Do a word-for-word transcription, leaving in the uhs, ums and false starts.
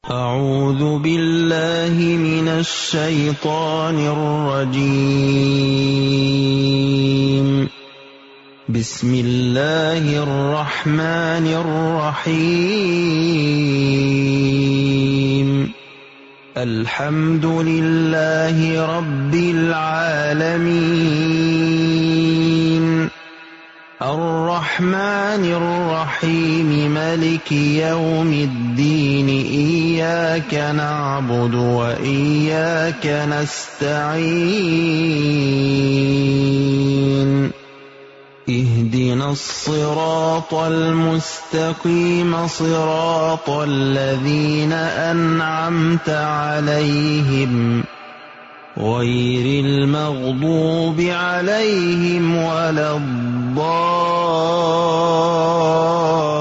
أعوذ بالله من الشيطان الرجيم. بسم الله الرحمن الرحيم. الحمد لله رب العالمين، الرحمن الرحيم، مالك يوم الدين، إياك نعبد وإياك نستعين، اهدنا الصراط المستقيم، صراط الذين أنعمت عليهم غير المغضوب عليهم ولا الضالين.